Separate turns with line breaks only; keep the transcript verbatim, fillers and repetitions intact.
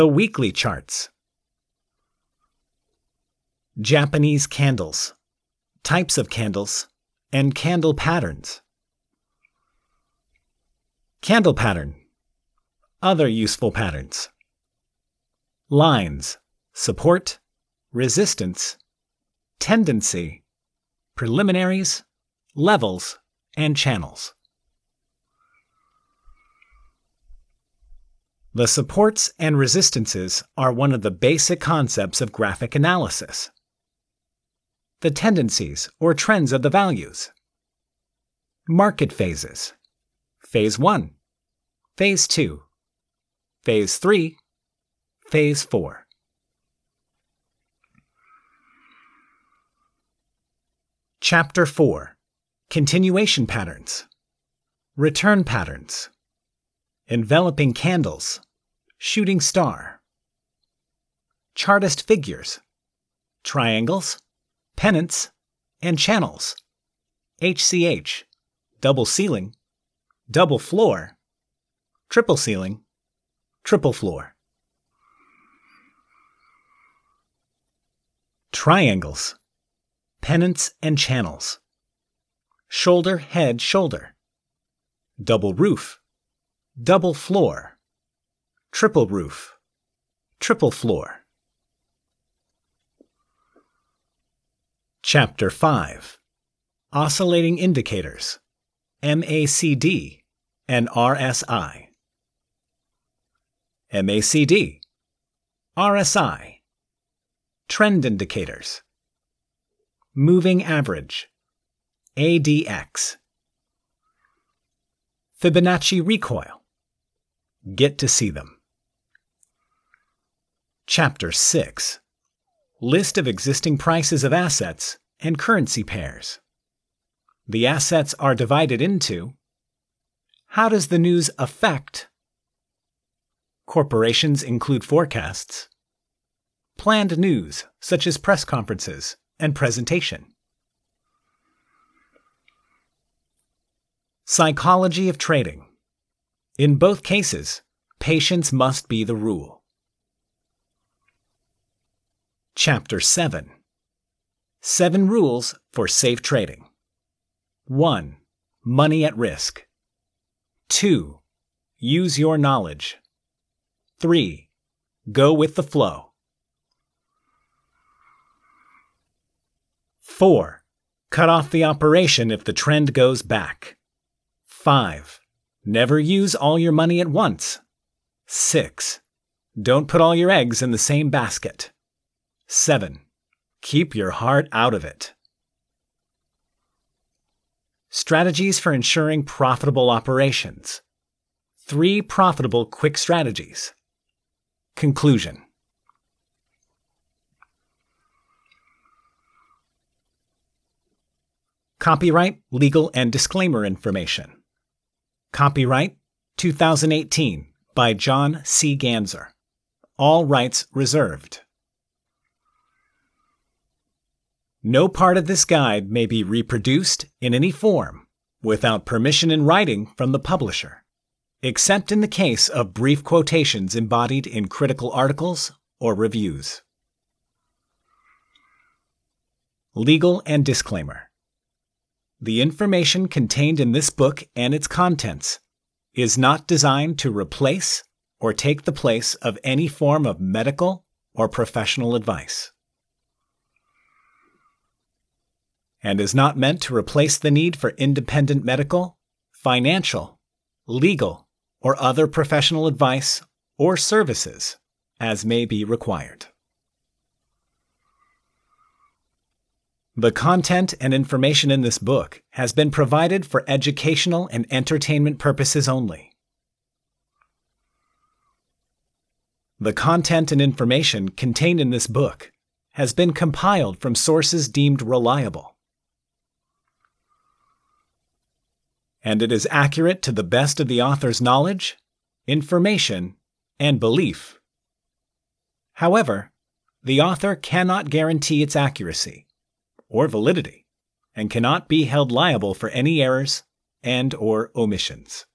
The weekly charts. Japanese candles, types of candles, and candle patterns. Candle pattern, other useful patterns. Lines, support, resistance, tendency, preliminaries, levels, and channels. The supports and resistances are one of the basic concepts of graphic analysis. The tendencies or trends of the values. Market phases. Phase one, Phase two, Phase three, Phase four. Chapter four. Continuation patterns. Return patterns. Enveloping candles. Shooting star. Chartist figures. Triangles. Pennants. And channels. H C H. Double ceiling. Double floor. Triple ceiling. Triple floor. Triangles. Pennants and channels. Shoulder, head, shoulder. Double roof. Double floor. Triple roof. Triple floor. Chapter five. Oscillating indicators. M A C D and R S I. M A C D. R S I. Trend indicators. Moving average. A D X. Fibonacci recoil. Get to see them. Chapter six. List of existing prices of assets and currency pairs. The assets are divided into: how does the news affect? Corporations include forecasts. Planned news, such as press conferences and presentation. Psychology of trading. In both cases, patience must be the rule. Chapter seven. Seven rules for safe trading. one. Money at risk. two. Use your knowledge. three. Go with the flow. four. Cut off the operation if the trend goes back. five. Never use all your money at once. six. Don't put all your eggs in the same basket. seven. Keep your heart out of it. Strategies for ensuring profitable operations. Three profitable quick strategies. Conclusion. Copyright, legal, and disclaimer information. Copyright two thousand eighteen by John C. Ganzer. All rights reserved. No part of this guide may be reproduced in any form without permission in writing from the publisher, except in the case of brief quotations embodied in critical articles or reviews. Legal and disclaimer. The information contained in this book and its contents is not designed to replace or take the place of any form of medical or professional advice, and is not meant to replace the need for independent medical, financial, legal, or other professional advice or services as may be required. The content and information in this book has been provided for educational and entertainment purposes only. The content and information contained in this book has been compiled from sources deemed reliable, and it is accurate to the best of the author's knowledge, information, and belief. However, the author cannot guarantee its accuracy or validity and cannot be held liable for any errors and or omissions.